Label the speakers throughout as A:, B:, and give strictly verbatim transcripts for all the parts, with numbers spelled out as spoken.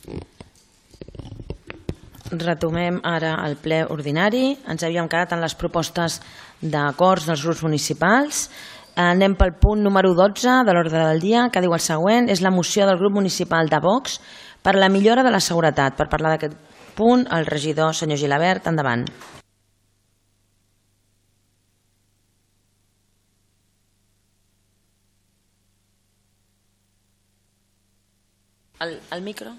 A: Retomem ara el ple ordinari. Ens havíem quedat en les propostes d'acords dels grups municipals. Anem pel punt número dotze de l'ordre del dia, que diu el següent. És la moció del grup municipal de Vox per la millora de la seguretat. Per parlar d'aquest punt, el regidor senyor Gilabert, endavant. El, el micro.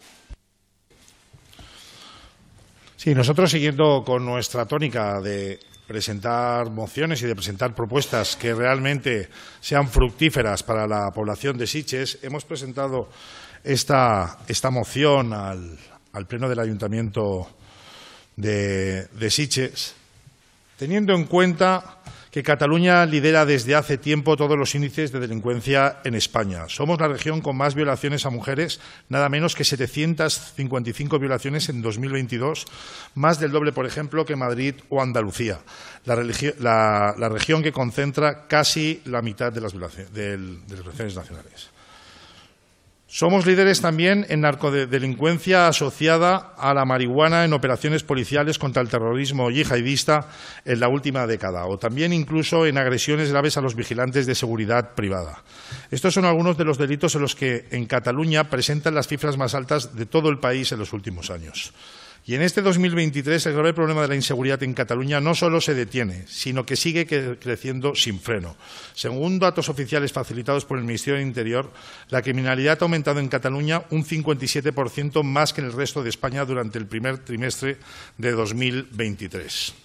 B: Sí, nosotros, siguiendo con nuestra tónica de presentar mociones y de presentar propuestas que realmente sean fructíferas para la población de Sitges, hemos presentado esta, esta moción al, al Pleno del Ayuntamiento de, de Sitges, teniendo en cuenta que Cataluña lidera desde hace tiempo todos los índices de delincuencia en España. Somos la región con más violaciones a mujeres, nada menos que setecientas cincuenta y cinco violaciones en dos mil veintidós, más del doble, por ejemplo, que Madrid o Andalucía, la, la, la región que concentra casi la mitad de las violaciones, de, de las violaciones nacionales. Somos líderes también en narcodelincuencia asociada a la marihuana en operaciones policiales contra el terrorismo yihadista en la última década, o también incluso en agresiones graves a los vigilantes de seguridad privada. Estos son algunos de los delitos en los que en Cataluña presentan las cifras más altas de todo el país en los últimos años. Y en este dos mil veintitrés el grave problema de la inseguridad en Cataluña no solo se detiene, sino que sigue creciendo sin freno. Según datos oficiales facilitados por el Ministerio del Interior, la criminalidad ha aumentado en Cataluña un cincuenta y siete por ciento más que en el resto de España durante el primer trimestre de dos mil veintitrés.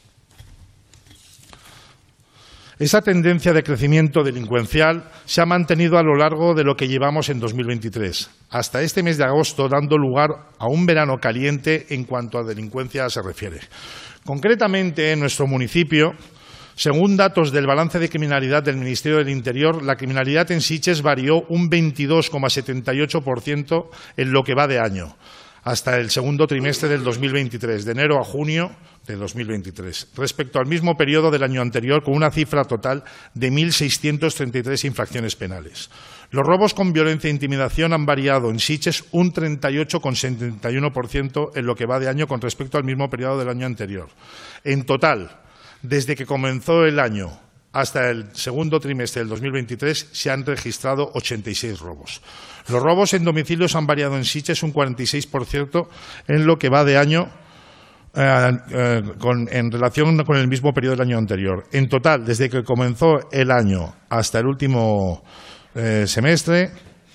B: Esa tendencia de crecimiento delincuencial se ha mantenido a lo largo de lo que llevamos en dos mil veintitrés, hasta este mes de agosto, dando lugar a un verano caliente en cuanto a delincuencia se refiere. Concretamente, en nuestro municipio, según datos del balance de criminalidad del Ministerio del Interior, la criminalidad en Sitges varió un veintidós coma setenta y ocho por ciento en lo que va de año, hasta el segundo trimestre del dos mil veintitrés, de enero a junio de dos mil veintitrés, respecto al mismo periodo del año anterior, con una cifra total de mil seiscientas treinta y tres infracciones penales. Los robos con violencia e intimidación han variado en Sitges un treinta y ocho coma setenta y uno por ciento en lo que va de año con respecto al mismo periodo del año anterior. En total, desde que comenzó el año hasta el segundo trimestre del dos mil veintitrés se han registrado ochenta y seis robos. Los robos en domicilios han variado en Sitges un cuarenta y seis por ciento en lo que va de año eh, eh, con, en relación con el mismo periodo del año anterior. En total, desde que comenzó el año hasta el último eh, semestre,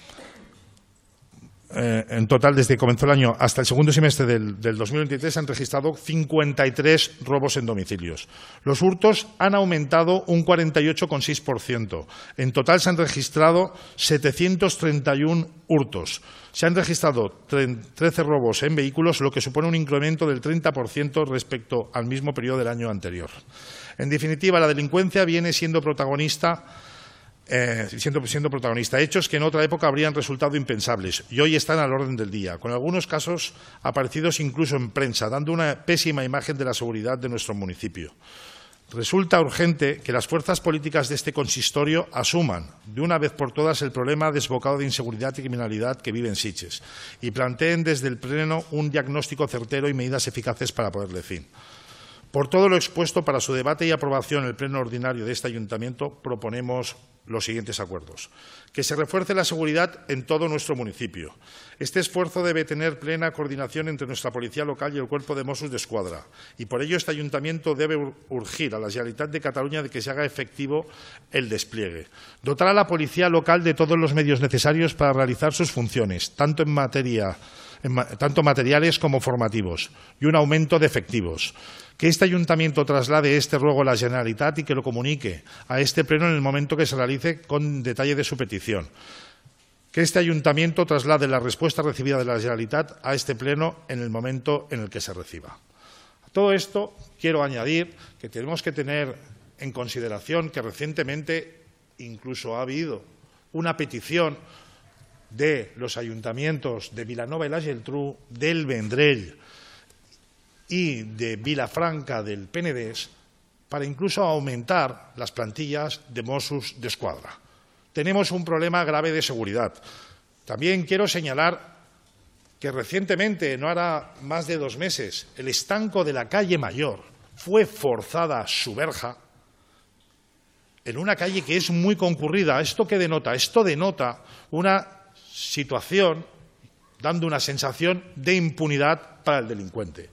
B: Eh, en total, desde que comenzó el año hasta el segundo semestre del, del dos mil veintitrés, se han registrado cincuenta y tres robos en domicilios. Los hurtos han aumentado un cuarenta y ocho coma seis por ciento. En total se han registrado setecientos treinta y uno hurtos. Se han registrado trece robos en vehículos, lo que supone un incremento del treinta por ciento respecto al mismo periodo del año anterior. En definitiva, la delincuencia viene siendo protagonista Eh, siendo, siendo protagonista, hechos que en otra época habrían resultado impensables y hoy están al orden del día, con algunos casos aparecidos incluso en prensa, dando una pésima imagen de la seguridad de nuestro municipio. Resulta urgente que las fuerzas políticas de este consistorio asuman de una vez por todas el problema desbocado de inseguridad y criminalidad que vive en Sitges y planteen desde el Pleno un diagnóstico certero y medidas eficaces para ponerle fin. Por todo lo expuesto, para su debate y aprobación en el Pleno ordinario de este Ayuntamiento, proponemos los siguientes acuerdos. Que se refuerce la seguridad en todo nuestro municipio. Este esfuerzo debe tener plena coordinación entre nuestra Policía Local y el Cuerpo de Mossos d'Esquadra, y por ello este Ayuntamiento debe urgir a la Generalitat de Cataluña de que se haga efectivo el despliegue. Dotar a la Policía Local de todos los medios necesarios para realizar sus funciones, tanto en materia tanto materiales como formativos, y un aumento de efectivos. Que este Ayuntamiento traslade este ruego a la Generalitat y que lo comunique a este Pleno en el momento que se realice con detalle de su petición. Que este Ayuntamiento traslade la respuesta recibida de la Generalitat a este Pleno en el momento en el que se reciba. A todo esto quiero añadir que tenemos que tener en consideración que recientemente incluso ha habido una petición de los ayuntamientos de Vilanova y la Geltrú, del Vendrell y de Vilafranca del Penedès para incluso aumentar las plantillas de Mossos d'Esquadra. Tenemos un problema grave de seguridad. También quiero señalar que recientemente, no hará más de dos meses, el estanco de la calle Mayor fue forzada su verja en una calle que es muy concurrida. ¿Esto qué denota? Esto denota una situación dando una sensación de impunidad para el delincuente.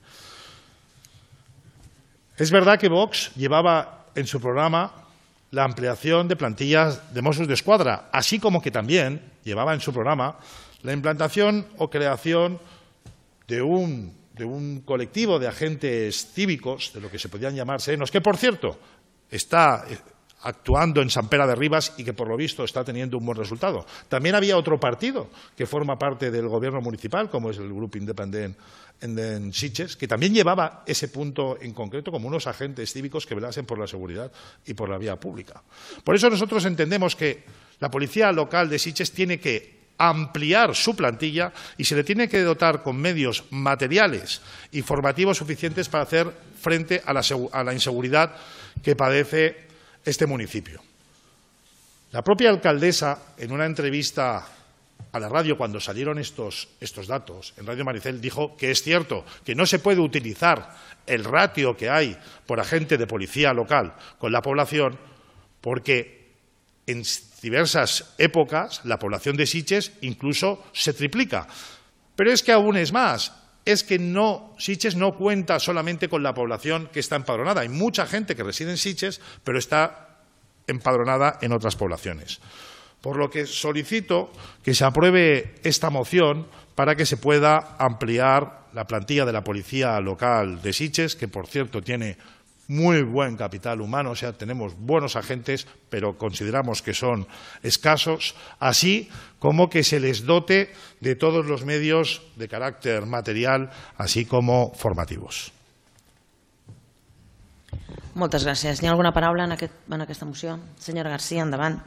B: Es verdad que Vox llevaba en su programa la ampliación de plantillas de Mossos d'Esquadra, así como que también llevaba en su programa la implantación o creación de un, de un colectivo de agentes cívicos, de lo que se podían llamar serenos, que, por cierto, está actuando en Sant Pere de Ribas y que, por lo visto, está teniendo un buen resultado. También había otro partido que forma parte del gobierno municipal, como es el Grupo Independent en Sitges, que también llevaba ese punto en concreto como unos agentes cívicos que velasen por la seguridad y por la vía pública. Por eso nosotros entendemos que la policía local de Sitges tiene que ampliar su plantilla y se le tiene que dotar con medios materiales y formativos suficientes para hacer frente a la, a la inseguridad que padece este municipio. La propia alcaldesa, en una entrevista a la radio cuando salieron estos, estos datos, en Radio Maricel, dijo que es cierto que no se puede utilizar el ratio que hay por agente de policía local con la población porque en diversas épocas la población de Sitges incluso se triplica. Pero es que aún es más. Es que no, Sitges no cuenta solamente con la población que está empadronada. Hay mucha gente que reside en Sitges, pero está empadronada en otras poblaciones. Por lo que solicito que se apruebe esta moción para que se pueda ampliar la plantilla de la policía local de Sitges, que, por cierto, tiene muy buen capital humano, o sea, tenemos buenos agentes, pero consideramos que son escasos, así como que se les dote de todos los medios de carácter material, así como formativos.
A: Moltes gràcies. Hi ha alguna paraula en, aquest, en aquesta moció? Senyora García, endavant.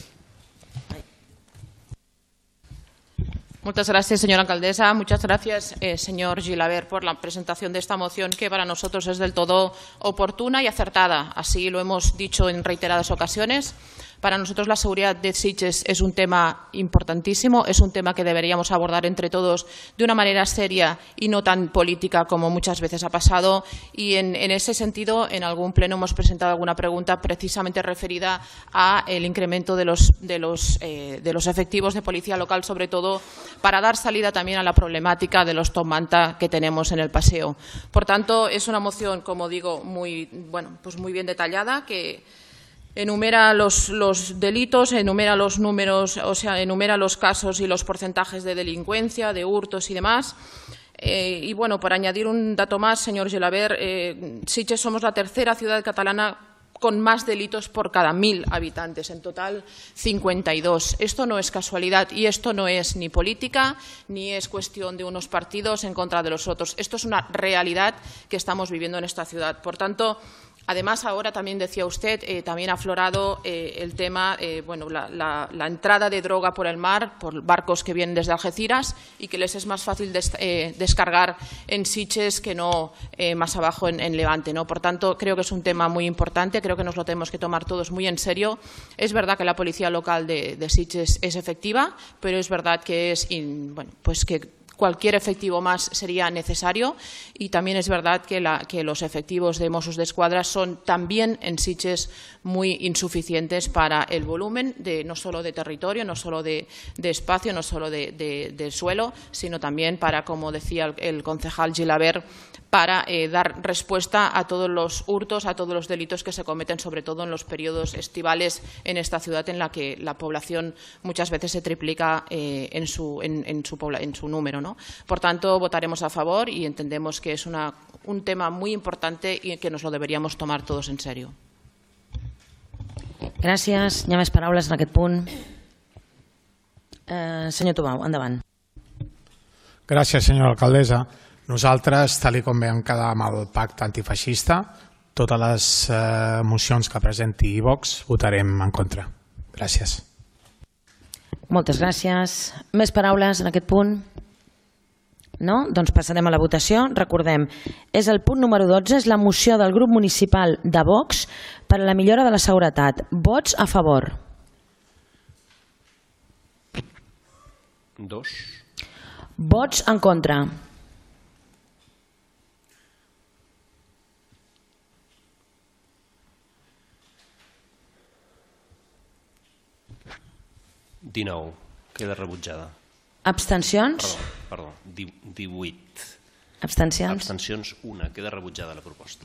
C: Muchas gracias, señora alcaldesa. Muchas gracias, eh, señor Gilabert, por la presentación de esta moción que para nosotros es del todo oportuna y acertada. Así lo hemos dicho en reiteradas ocasiones. Para nosotros la seguridad de Sitges es un tema importantísimo, es un tema que deberíamos abordar entre todos de una manera seria y no tan política como muchas veces ha pasado. Y en, en ese sentido, en algún pleno hemos presentado alguna pregunta precisamente referida al incremento de los, de, los, eh, de los efectivos de policía local, sobre todo para dar salida también a la problemática de los top manta que tenemos en el paseo. Por tanto, es una moción, como digo, muy, bueno, pues muy bien detallada, que enumera los, los delitos, enumera los números, o sea, enumera los casos y los porcentajes de delincuencia, de hurtos y demás. Eh, y bueno, por añadir un dato más, señor Gilabert, eh, Sitges somos la tercera ciudad catalana con más delitos por cada mil habitantes, en total cincuenta y dos. Esto no es casualidad y esto no es ni política ni es cuestión de unos partidos en contra de los otros. Esto es una realidad que estamos viviendo en esta ciudad. Por tanto, además, ahora también decía usted, eh, también ha aflorado eh, el tema, eh, bueno, la, la, la entrada de droga por el mar, por barcos que vienen desde Algeciras y que les es más fácil des, eh, descargar en Sitges que no eh, más abajo en, en Levante, ¿no? Por tanto, creo que es un tema muy importante, creo que nos lo tenemos que tomar todos muy en serio. Es verdad que la policía local de, de Sitges es efectiva, pero es verdad que es, in, bueno, pues que cualquier efectivo más sería necesario y también es verdad que, la, que los efectivos de Mossos d'Esquadra son también en Sitges muy insuficientes para el volumen, de, no solo de territorio, no solo de, de espacio, no solo de, de, de suelo, sino también para, como decía el, el concejal Gilabert, para eh, dar respuesta a todos los hurtos, a todos los delitos que se cometen, sobre todo en los periodos estivales en esta ciudad en la que la población muchas veces se triplica eh, en, su, en, en, su en su número, ¿no? Por tanto, votaremos a favor y entendemos que es una, un tema muy importante y que nos lo deberíamos tomar todos en serio.
A: Gràcies. Hi ha més paraules en aquest punt. Eh, senyor Tubau, endavant.
D: Gràcies, senyora alcaldessa. Nosaltres, tal com vam quedar amb el pacte antifeixista, totes les eh, mocions que presenti Vox votarem en contra. Gràcies.
A: Moltes gràcies. Més paraules en aquest punt? No? Doncs passarem a la votació. Recordem, és el punt número dotze, és la moció del grup municipal de Vox per a la millora de la seguretat. Vots a favor.
E: Dos.
A: Vots en contra.
E: dinou. Queda rebutjada.
A: Abstencions?
E: Perdó, perdó. divuit.
A: Abstencions?
E: Abstencions, una. Queda rebutjada la proposta.